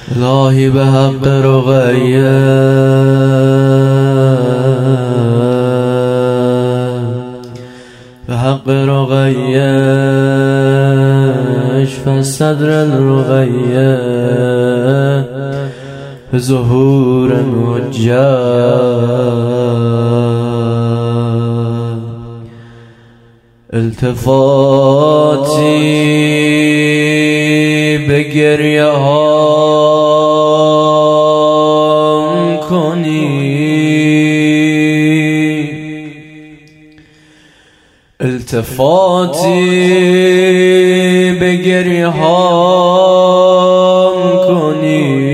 الهی به حق رقیه به حق رقیه اشفى صدر الرقیه به ظهور مجد التفاتی به گریه هام کنی، التفاتی به گریه هام کنی،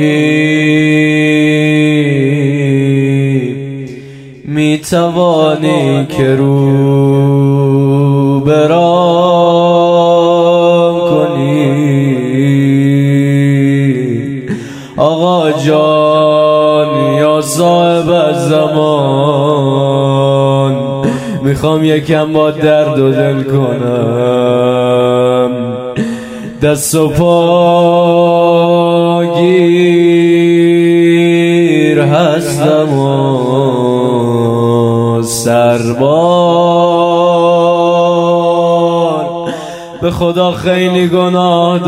می توانی که رو برام کنی. آقا جان یا صاحب زمان، میخوام یکم با درد و دل کنم، دست و پا گیر هستم و سربار، به خدا خیلی گناه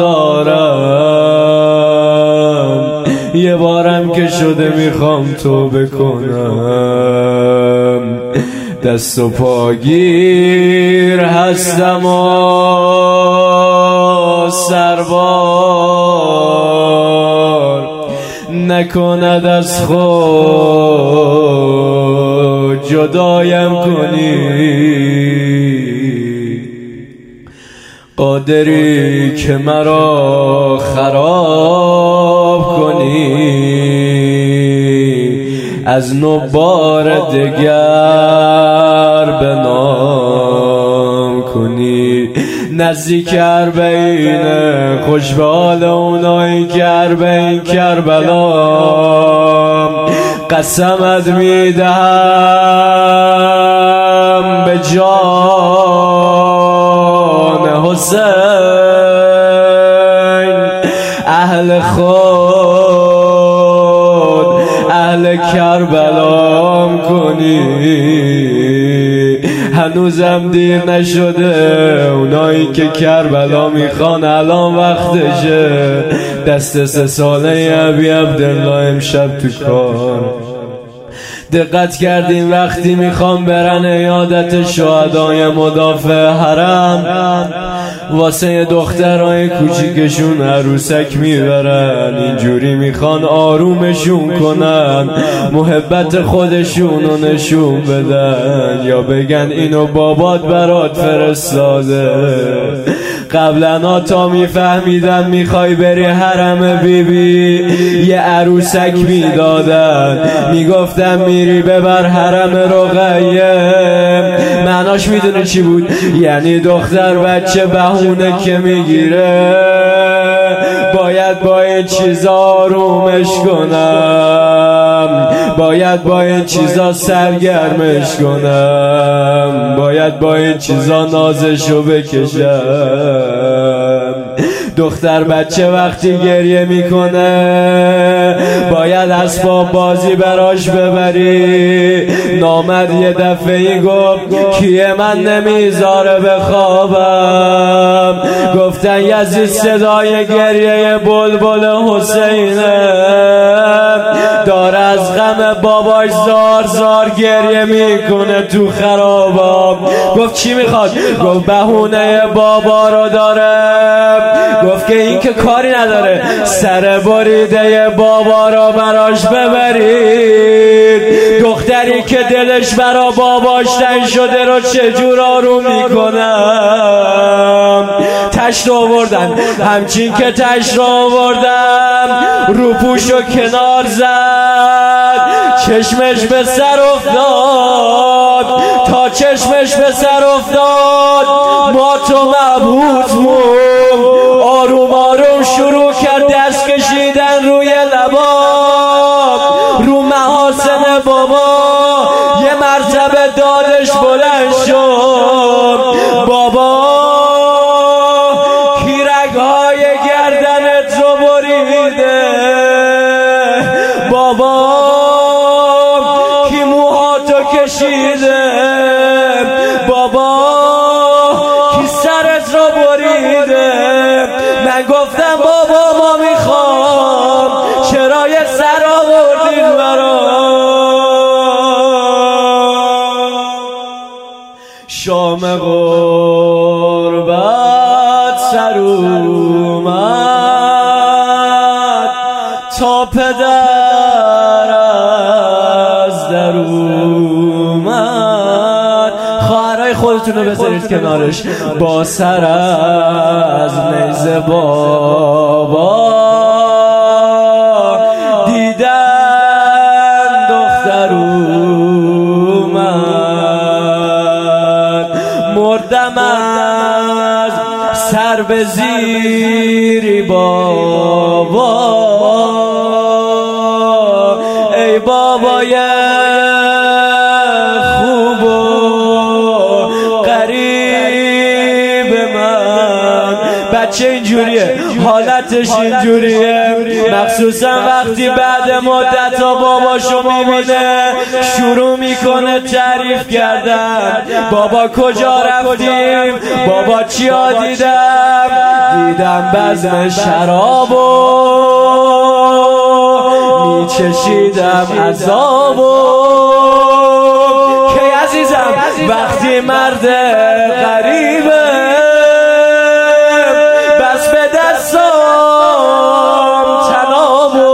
دارم، یه بارم که شده میخوام توبه کنم، دست و پاگیر هستم و سربار، نکند از خود جدایم کنی. قادری که مرا خراب کنی، از نو بار دگر به نام کنی. نزدیک اربعین خوش به حال اونایی که اربعین کربلا، قسمت میدهم به جان حسین، اهل خود اهل کربلام کنی. هنوزم دیر نشده، اونایی که کربلا میخوان الان وقتشه. دست 3 ساله ابی عبدالله امشب تو کار. دقت کردیم وقتی میخوام برن عیادت شهدای مدافع حرم، واسه دخترای کوچیکشون عروسک میبرن، اینجوری میخوان آرومشون کنن، محبت خودشونو نشون بدن، یا بگن اینو بابات برات فرستاده. قبلا تا میفهمیدن میخوای بری حرم بیبی، یه عروسک میدادن، میگفتن میری ببر حرم رقیه. معناش میدونه چی بود؟ یعنی دختر بچه بهونه که میگیره، باید با این چیزا آرومش کنم، باید با این چیزا سرگرمش کنم، باید با این چیزا نازشو بکشم. دختر بچه وقتی گریه میکنه باید اسباب بازی براش ببری. نامرد یه دفعی گفت کیه من نمیذاره بخوابم، گفتن یزید صدای گریه بلبل حسینه، داره از غم باباش زار زار گریه میکنه تو خرابم. گفت چی میخواد؟ گفت بهونه بابا رو داره. گفت که این که کاری نداره، سر بریده بابا رو براش ببرید. دختری که دلش برا باباش تنگ شده رو چجور آروم میکنم؟ تشت آوردن، همچین که تشت آوردم رو پوشو کنار زد، چشمش به سر افتاد، تا چشمش به سر افتاد ما تو مبهوت موند. آروم آروم شروع کرد دست کشیدن روی لبا، رو محاسن بابا یه مرتبه دادش بلند شد. بابا کی رگهای گردنت رو بریده؟ بابا کی موهاتو کشیده، بابا کی سرت را بریده. من گفتم بابا ما میخوام، چرا یه سر آوردین برام. شام غربت سر اومد تا پدر از در اومد. خواهرای خودتونو بذارید کنارش، با سر از نیزه بابا دیدن دختر اومد. مردم از سر به زیری بابا، ای بابای خوب و غریب من. بچه اینجوریه، حالتش اینجوریه، مخصوصا وقتی بعد مدت ها باباشو میبینه شروع میکنه تعریف کردن. بابا کجا رفتیم، بابا چیا دیدم، دیدم بزم شرابو میچشیدم عذابو. که عزیزم وقتی مرد غریبه بس به دستام تنابو.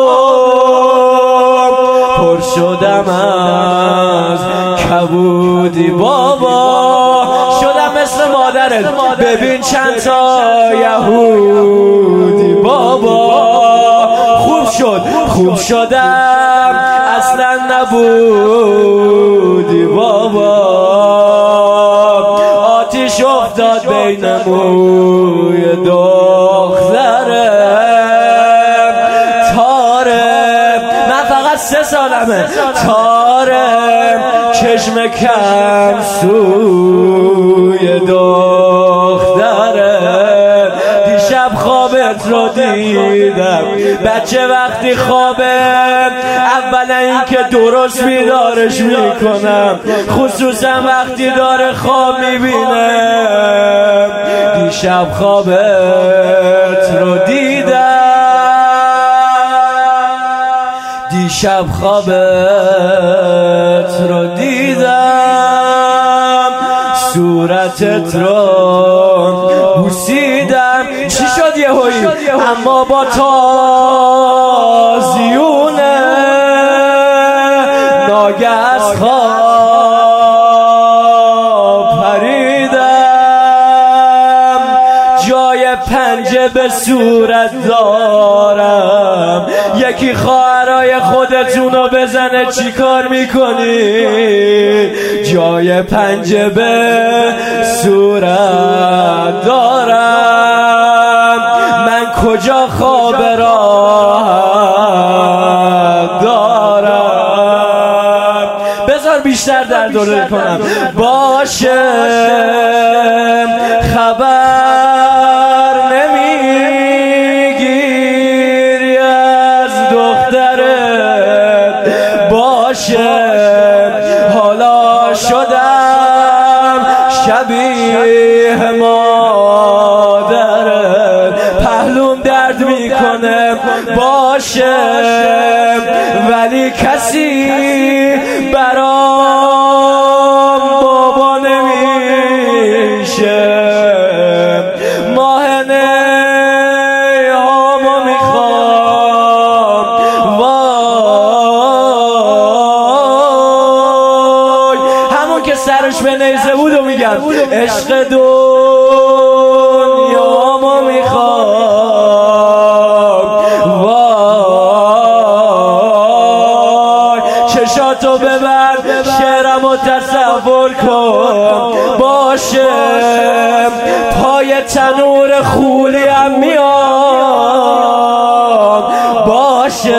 پر شدم از کبودی بابا، شدم مثل مادرت، ببین چند تا یهودی بابا. خوب شدم اصلا نبودی بابا. آتیش افتاد بین موی دخترم، تارم، من فقط 3 سالمه، تارم چشم کم سوی دخترم. دیشب خوابت رو دیدم، بچه وقتی خوابه اولا این که درست بیدارش میکنم، خصوصا وقتی داره خواب میبینه. دیشب خوابت رو دیدم، دیشب خوابت رو دیدم، صورتت رو بوسیدم. چی شد یهویی؟ اما با تازیونه ناگه از خواب پریدم. جای پنجه به صورت دارم، یکی خواهرای خودتونو بزنه چی کار میکنی؟ جای پنجه به صورت دارم، من کجا خواب راحت دارم؟ بذار بیشتر در دوره کنم. باشه خبر نمیگیری از دخترت، باشه حالا شدم شبیه مادرت، پهلوم درد میکنه، باشه ولی کسی برام بابا نمیشه. ماهنه هامو میخوام، وای همون که سرش به نیزه بود و میگم عشق دنیامو میخوام. وای چشاتو ببر، شعرمو تصور کن، باشه پای تنور خولیم میام، باشه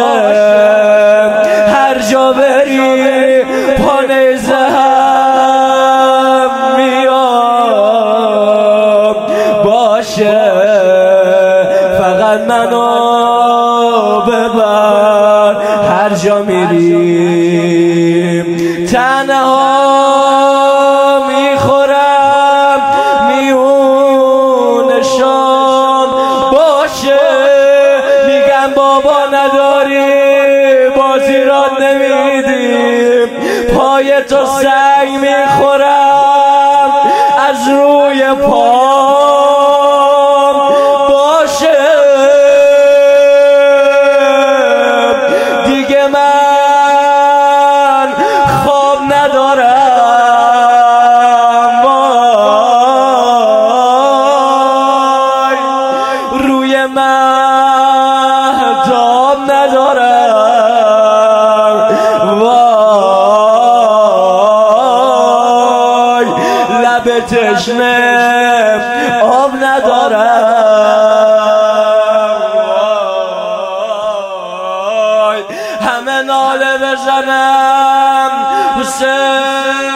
هر جا بری پا نیزه هم میام، باشه فقط منو ببر. هر جا میریم تنها میخورم میون شام باشه میگم بابا نداری بازی را نمیدیم پای تو سنگ میخورم از روی پام باشه دیگه من خواب ندارم وای روی مهتاب ندارم وای لب تشنه آب ندارم وای همه ناله بزنم حسین